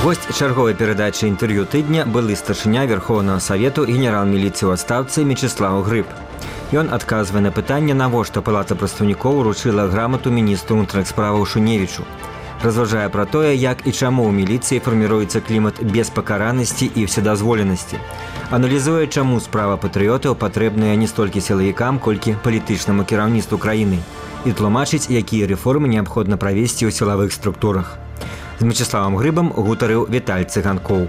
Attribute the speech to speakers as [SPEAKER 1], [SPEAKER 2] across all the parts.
[SPEAKER 1] Гость чарговай перадачы інтэрв'ю тыдня былы старшыня Верховнага Савету генерал міліцыі ў адстаўцы Мечыслаў Грыб. Ён адказвае на пытанне, навошта Палата прадстаўнікоў уручыла грамату міністру ўнутраных справаў Шуневічу. Разважае пра тое, як і чаму ў міліцыі фарміруецца клімат беспакаранасці і ўседазволенасці. Аналізуе, чаму справа патрыётаў патрэбная не столькі сілавікам, колькі палітычнаму кіраўніцтву краіны. І тлумачыць, якія рэформы неабходна правесці ў сілавых структурах. З Мечыславам Грыбам гутарыў Віталь Цыганкоў.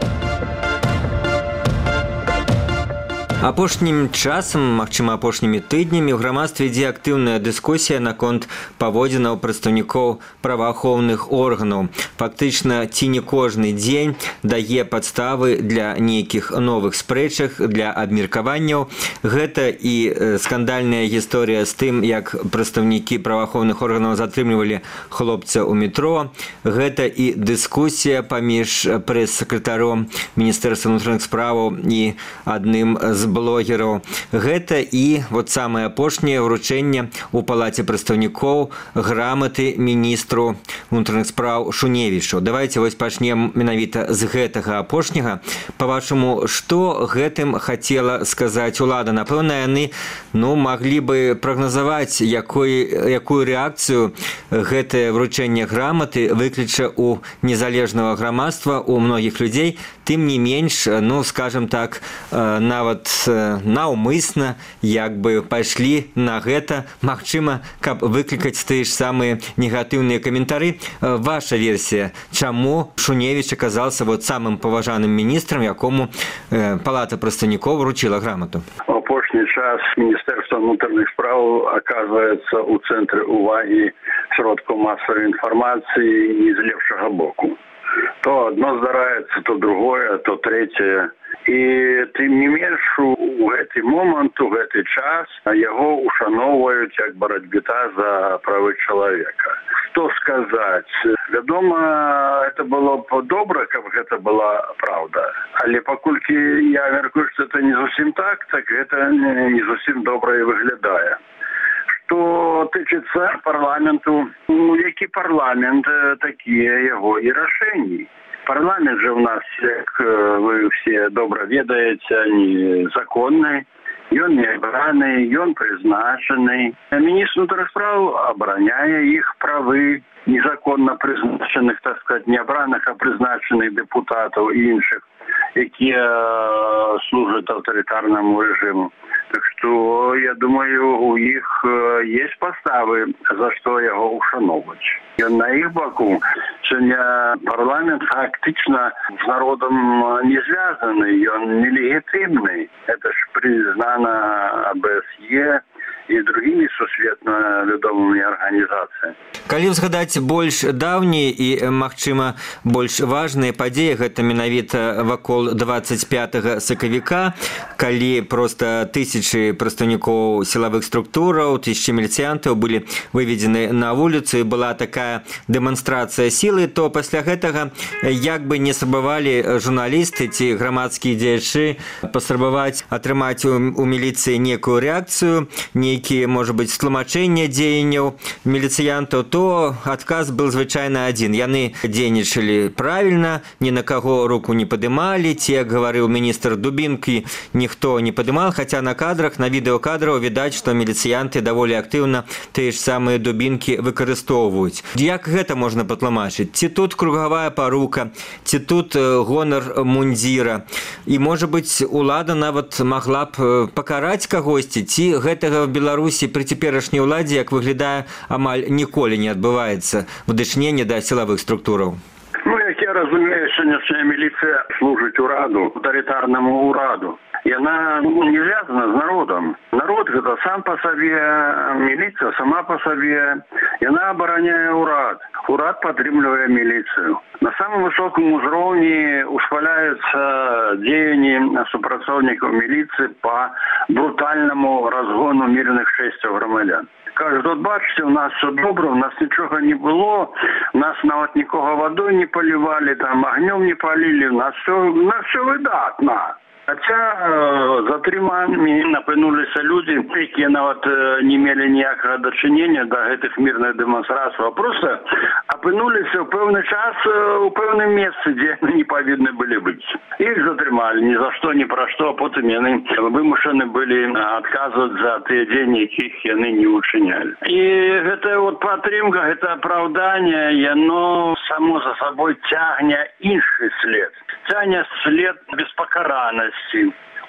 [SPEAKER 1] Апошнім часам, магчыма, апошнімі тыднямі ў грамадстве ідзе актыўная дыскусія наконт паводзінаў прадстаўнікоў праваахоўных органаў. Фактычна, ці не кожны дзень дае падставы для нейкіх новых спрэчак, для абмеркаванняў. Гэта і скандальная гісторыя з тым, як прадстаўнікі праваахоўных органаў затрымлівалі хлопца ў метро. Гэта і дыскусія паміж прэс-сакратаром Міністэрства ўнутраных справаў і адным з блогераў. Гэта і вот самае апошняе ўручэнне ў Палаце прадстаўнікоў граматы міністру ўнутраных спраў Шуневічу. Давайте вось пачнем менавіта з гэтага апошняга. Па-вашаму, што гэтым хацела сказаць улада? Напэўна, яны маглі бы прагназаваць, якую рэакцыю гэтае вручэнне граматы выкліча ў незалежнага грамадства, у многіх людзей. Тым не менш, скажем так, нават наўмысна як бы пайшлі на гэта, магчыма, каб выклікаць тыя ж самыя негатыўныя каментары. Ваша версія, чаму Шуневіч аказаўся самым паважаным міністрам, якому Палата прадстаўнікоў вручыла грамату?
[SPEAKER 2] Апошні час Міністэрства ўнутраных спраў аказваецца ў цэнтры ўвагі сродкаў масавай інфармацыі не з лепшага боку. То одно здараецца, то другое, то трэцяе. І тым не менш у гэты момант, у гэты час яго ушаноўваюць як барацьбіта за правы чалавека. Што сказаць? Вядома, это было б добра, каб гэта была праўда. Але паколькі я мяркую, што это не зусім так гэта не зусім добра і выглядае. Што тычыцца парламенту, які парламент, такія яго і рашэнні. Парламент же у нас, як вы все добра ведаеце, незаконны, ён не абраны, ён прызначаны. Міністр ўнутраных спраў абараняе іх правы незаконна прызначаных, так сказать, не абраных, а прызначаных депутатаў і іншых, якія служаць аўтарытарнаму рэжыму. Так што, я думаю, у іх есть паставы, за што яго ушаноўваць. Ён на іх баку. Сёння парламент фактычна з народам не звязаны, ён нелегітымны. Это ж признана АБСЕ і другімі сусветна вядомымі арганізацыямі.
[SPEAKER 1] Калі ўзгадаць больш даўнія і, магчыма, больш важныя падзеі, гэта менавіта вакол 25 сакавіка, калі проста тысячы прадстаўнікоў сілавых структураў, тысячы міліцыянтаў былі выведзены на вуліцу і была такая дэманстрацыя сілы, то пасля гэтага як бы не спрабавалі журналісты ці грамадскія дзеячы паспрабаваць атрымаць у міліцыі некую рэакцыю, нейкія, можа быць, тлумачэнне дзеянняў міліцыянтаў, то адказ был звычайна адзін. Яны дзейнічалі правільна, ні на каго руку не падымалі, ці, як гаварыў міністр, дубінкі ніхто не падымал, хаця на кадрах, на відэокадрах відаць, што міліцыянты даволі актыўна тыя ж самыя дубінкі выкарыстоўваюць. Як гэта можна патлумачыць? Ці тут кругавая парука, ці тут гонар мундзіра? І, можа быць, улада нават магла б пакараць кагосьці, ці гэтага в Беларусі пры цяперашняй уладзе, як выглядае, амаль ніколі не адбываецца в дачыненні да сілавых структураў?
[SPEAKER 2] Як я разумею, сённяшняя міліцыя служыць ураду, аўтарытарнаму ураду. Яна не звязана з народам. Народ гэта сам па сабе, міліцыя сама па сабе. Яна абараняе ўрад. Урад падтрымлівае міліцыю. На самым высокім узроўні усхваляюцца дзеянні супрацоўнікаў міліцыі па брутальнаму разгону мірных шэсцяў грамадзян. Кажуть, от бачите, у нас все добре, у нас нічого не було, нас навіть нікого водою не поливали, там огнем не полили, у нас все видатно. Хаця затрыманымі апынуліся людзі, якія нават не мелі ніякага дачынення да гэтых мірных дэманстрацый, а проста апынуліся ў пэўны час у пэўным месцы, дзе не павінны былі быць. Іх затрымалі ні за што, ні пра што, а потым яны вымушаны былі адказваць за тыя дзеянні, якіх яны не учынялі. І гэтая падтрымка, гэта апраўданне, яно само за сабой цягне іншы след. Цягне след беспакаранасці,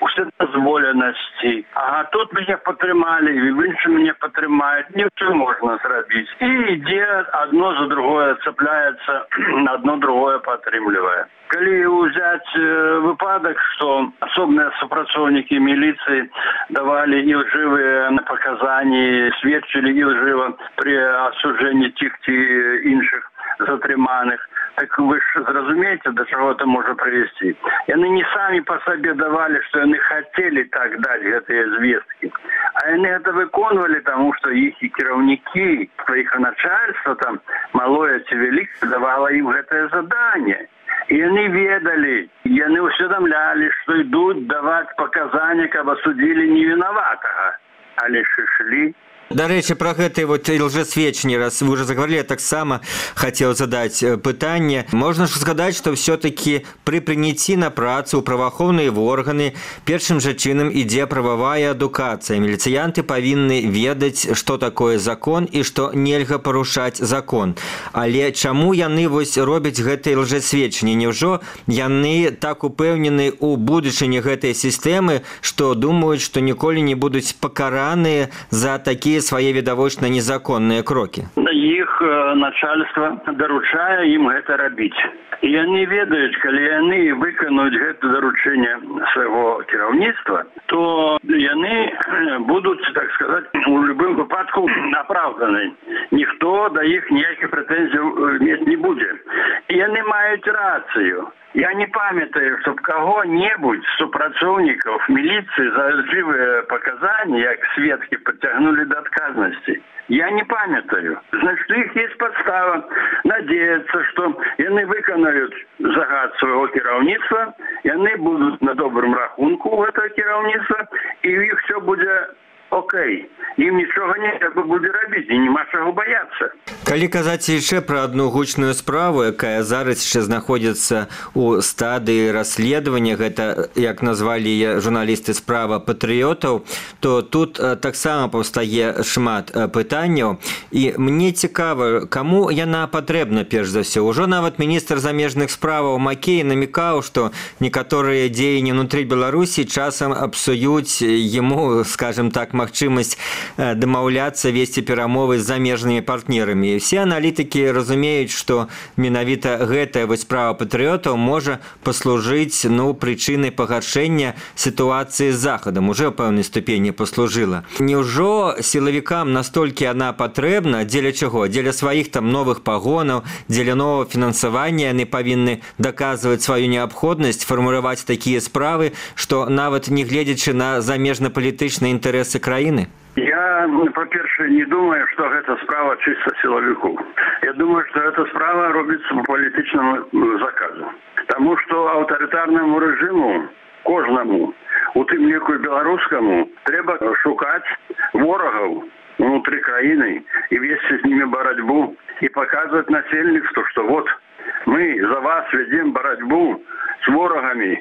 [SPEAKER 2] уседазволенасці. А тут мяне падтрымалі, і в іншым мяне падтрымаюць. Не ўсё можна зрабіць. І ідзе адно за другое, цепляецца, адно другое падтрымлівае. Калі ўзяць выпадак, што асобныя супрацоўнікі міліцыі давалі ілжывыя паказанні, сведчылі ілжыва пры асуджэнні тых ці іншых затрыманых, так вы ж зразумееце, да чаго это можа прывесці. Яны не самі па сабе давалі, што яны хацелі так даць гэтыя звесткі, а яны гэта выконвалі, таму што іх і кіраўнікі, іх начальства там малое ці вялікае давала ім гэтае заданне. І яны ведалі, яны ўсведамлялі, што ідуць даваць паказанні, каб асудзілі невінаватага, але ж ішлі.
[SPEAKER 1] До речі, про гэты лжесведчанне, раз вы уже заговорили, я таксама хотел задать пытанне. Можно ж сказать, что все-таки при прыняцці на працу ў праваахоўныя органы першым жа чынам ідзе прававая адукацыя. Міліцыянты павінны ведаць, што такое закон і што нельга парушаць закон. Але чаму яны робяць гэтае лжесведчанне? Няўжо яны так упэўнены ў будучыні гэтай сістэмы, што думаюць, што ніколі не будуць пакараныя за такія свае відавочна незаконныя крокі?
[SPEAKER 2] Іх начальства даручае ім гэта рабіць. І яны ведаюць, калі яны выканаюць гэта даручэнне свайго кіраўніцтва, то яны будуць, так сказаць, у любым выпадку апраўданы. Ніхто да іх ніякіх прэтэнзій мець не будзе. І яны маюць рацыю. Я не памятаю, чтоб кого-небудзь з супрацоўнікаў міліцыі за лжывыя паказанні, як сведкі, прыцягнулі да адказнасці. Я не памятаю. Значит, у іх есть подстава надеяться, что яны выканаюць загад свайго кіраўніцтва, яны будуць на добрым рахунку у гэтага кіраўніцтва, і у іх все будзе окей. Ім нічога не трэба будзе рабіць, і няма чаго баяцца.
[SPEAKER 1] Калі казаць яшчэ пра адну гучную справу, якая зараз яшчэ знаходзіцца ў стадыі расследавання, гэта, як назвалі журналісты, справа патрыётаў, то тут таксама паўстае шмат пытанняў. І мне цікава, каму яна патрэбна перш за ўсё. Ужо нават міністр замежных справаў Макей намекаў, што некаторыя дзеянні ўнутры Беларусі часам абсуюць яму, скажем так, магчымасць дамаўляцца, весці перамовы з замежнымі партнерамі. Все аналітыкі разумеюць, што менавіта гэтая справа патрыётаў можа паслужыць прычынай пагаршэння сітуацыі з Захадам, уже ў пэўнай ступені паслужыла. Няўжо сілавікам настолькі яна патрэбна, дзеля чаго? Дзеля сваіх там новых пагонаў, дзеля новага фінансавання яны павінны даказваць сваю неабходнасць фарміраваць такія справы, што нават не гледзячы на замежна-палітычныя інтарэсы краіны?
[SPEAKER 2] Я, по-перше, не думаю, что гэта справа чисто силовиков. Я думаю, что эта справа робится по палітычнаму заказу. Тому что аўтарытарнаму рэжыму, кожнаму, у тым ліку беларускаму, трэба шукаць ворагаў внутри краіны и весці з ними барацьбу и показывать насельніцтву, что вот мы за вас ведем барацьбу с ворагами,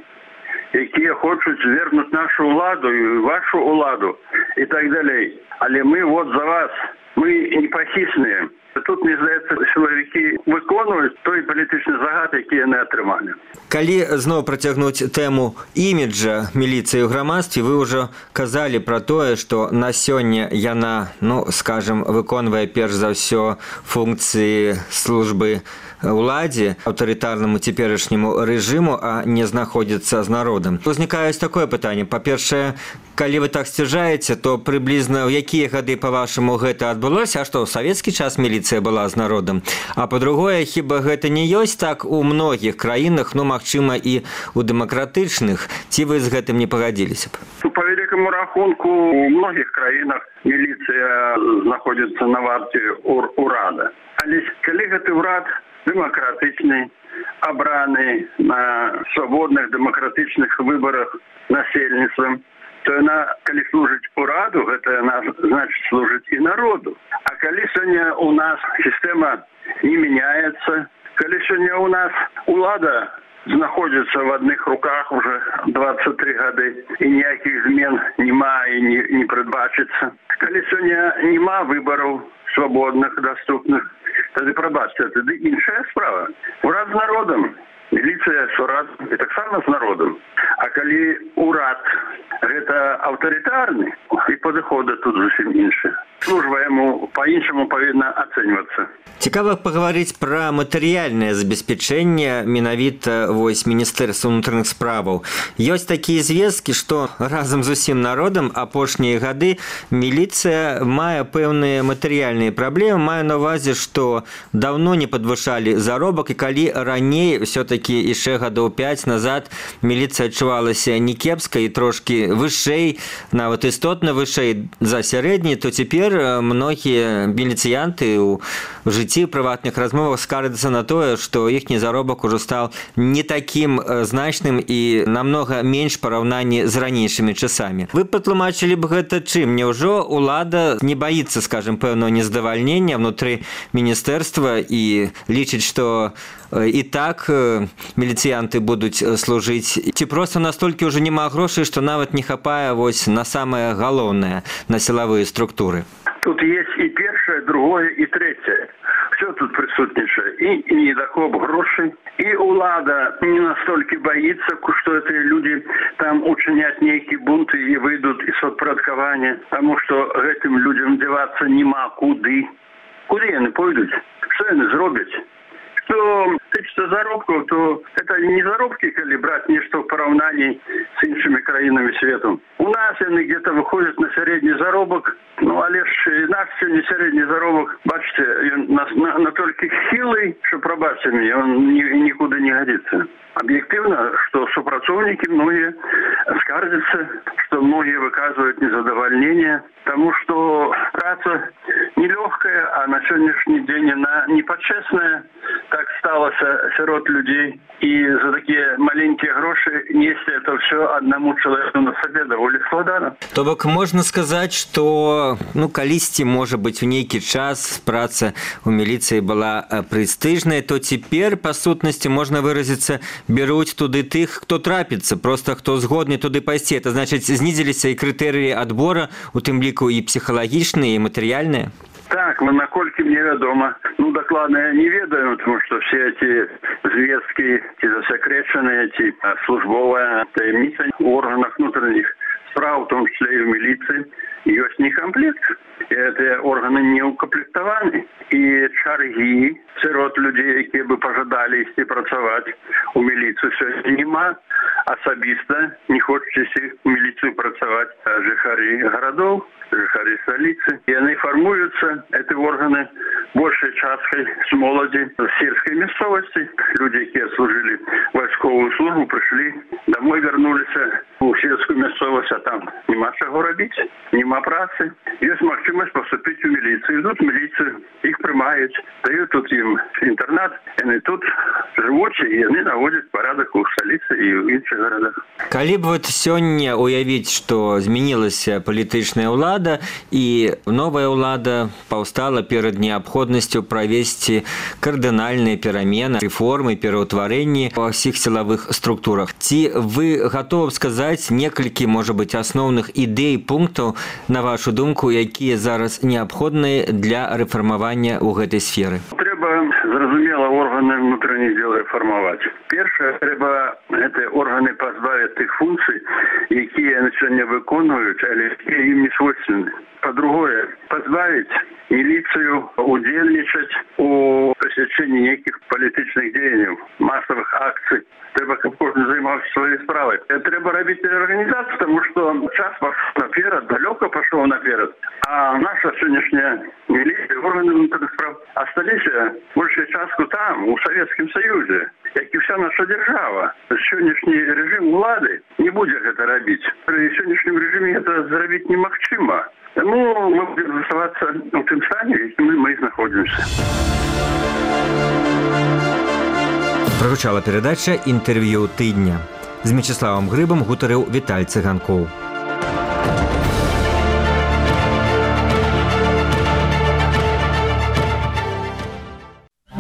[SPEAKER 2] якія хочуць звернуць нашу ўладу і вашу ўладу і так далей. Але мы вот за вас, мы непахісныя. Тут, мне здаецца, сілавікі выконваюць той палітычны загад, які яны атрымалі.
[SPEAKER 1] Калі зноў працягнуць тэму іміджа міліцыі ў грамадстве, вы ўжо казалі пра тое, што на сёння яна, скажем, выконвае перш за ўсё функцыі службы уладзе, аўтарытарнаму цяперашняму рэжыму, а не знаходзіцца з народам. Узнікае такое пытанне. Па-першае, калі вы так сцвярджаеце, то прыблізна ў якія гады, па-вашаму, гэта адбылося, а што ў савецкі час міліцыя была з народам? А па-другое, хіба гэта не ёсць так у многіх краінах, магчыма, і ў дэмакратычных? Ці вы з гэтым не пагадзіліся б?
[SPEAKER 2] По великому рахунку, у многих краінах міліцыя знаходзіцца на варте урада. Але калі гэты ўрад дэмакратычны, абраны на свабодных дэмакратычных выбарах насельніцтвам, то яна, калі служыць ураду, гэта яна, значыць, служыць і народу. А калі сёння у нас сістэма не меняется, калі сёння у нас улада знаходзіцца в адных руках уже 23 гады, і ніякіх змен нема і не прадбачыцца. Калі сёння нема выбараў свабодных, доступных, тады прабачце, тады іншая справа. Урад з народам, міліцыя з урадам і таксама з народам. А калі урад гэта аўтарытарны, і падыходы тут зусім іншыя. Служба яму па-іншаму павінна ацэньвацца.
[SPEAKER 1] Цікава паговорыць пра матэрыяльнае забеспячэнне менавіта вось Міністэрства ўнутраных справаў. Ёсць такія звесткі, што разам з усім народам апошнія гады міліцыя мае пэўныя матэрыяльныя праблемы, мае на ўвазе, што даўно не падвышалі заробак, і калі раней ўсё-такі яшчэ гадоў 5 назад міліцыя адчувалася не кепска і трошкі вышэй, нават істотна вышэй за сярэдні, то цяпер многія міліцыянты ў жыцці прыватных размовах скардзяцца на тое, што іхні заробак ужо стаў не такім значным і намнога менш параўнанні з ранейшымі часамі. Вы патлумачылі б гэта чым? Няўжо ўлада не баіцца, скажем, пэўнага нездавальнення внутры міністэрства і лічыць, што і так міліцыянты будуць служыць? Ці проста настолькі ўжо няма грошай, што нават не хапае вось на самае галоўнае, на сілавыя структуры?
[SPEAKER 2] Тут есть и первое, другое, и третье. Все тут присутствует. И недохоп грошей, и улада не настолько боится, что эти люди там учинят некие бунты и выйдут из отпорядкования, потому что этим людям деваться нема куды. Куды они пойдут? Что они сделают? Что тычется заробков, то это не заробки, коли брать нечто в поравнании с іншими краинами света. У нас они где-то выходят на средний заробок, а лишь наш сегодня средний заробок, бачите, настолько хилый, что, пробачьте мне, он никуда не годится. Объективно, что сопрацовники многие скардятся, что многие выказывают незадовольнение, потому что праца нелегкая, а на сегодняшний день она непочестная, так сталося сирот людей. И за такие маленькие гроши нести это все одному человеку на себе довольно складно.
[SPEAKER 1] То бок можна сказаць, што калісьці, можа быць, у нейкі час праца у міліцыі была прэстыжная, то цяпер, па сутнасці, можна выразіцца, бяруць туды тых, хто трапіцца, проста хто згодны туды пайсці. Это значыць, знізіліся і крытэрыі адбора, у тым ліку і псіхалагічныя, і матэрыяльныя?
[SPEAKER 2] Так, наколькі мне вядома, дакладна я не ведаю, потому что все эти звесткі, ці засекречаныя, ці службовая таямніца в органах внутренних справ, в том числе и в милиции, ёсць некомплект. И эти органы не укомплектованы. И чарги сирот людей, якія бы пожадали ісці працаваць у милицию, сёння нема. Асабіста не хочуць ісці у милицию працаваць жыхары городов, жыхары столицы. И они формуются, эти органы, большей часткой с молоди, с сельской местности. Люди, якія служили войсковую службу, пришли домой, вернулись у сельскую местность, а там нема чего робить, нема працы. Есть возможность поступить в милицию. Идут в милицию, их приймають, дают тут им интернат, и они тут живут, и они наводят порядок у столицы и в інших городах.
[SPEAKER 1] Калі б вот сёння уявіць, што змянілася палітычная ўлада і новая ўлада паўстала перад неабходнасцю правесці кардынальныя перамены, рэформы, пераўтварэнні ва ўсіх сілавых структурах. Ці вы гатовы сказаць некалькі, можа быць, асноўных ідэй, пунктаў, на вашу думку, якія зараз неабходныя для рэфармавання ў гэтай сферы?
[SPEAKER 2] Трэба, зразумела, органы внутренних дел рэфармаваць. Першае, трэба гэтыя органы пазбавіць тых функцый, якія сёння выконваюць, але якія ім не свойственны. По-другое, позбавить милицию удельничать у пресечении неких политических деяний, массовых акций. Треба, как можно заниматься своей справой. Треба робить организацию, потому что час пошел наперед, далеко пошел наперед. А наша сегодняшняя милиция, органы внутренних справ остались большей частью там, у Советском Союзе, как и вся наша держава. Сегодняшний режим влады не будет это робить. При сегодняшнем режиме это сделать немагчимо. Ну, мы будем оставаться в тем стане, яким мы и находимся.
[SPEAKER 1] Прагучала передача «Інтерв'ю тижня». З Мячеславом Грибом гутарив Віталь Циганков.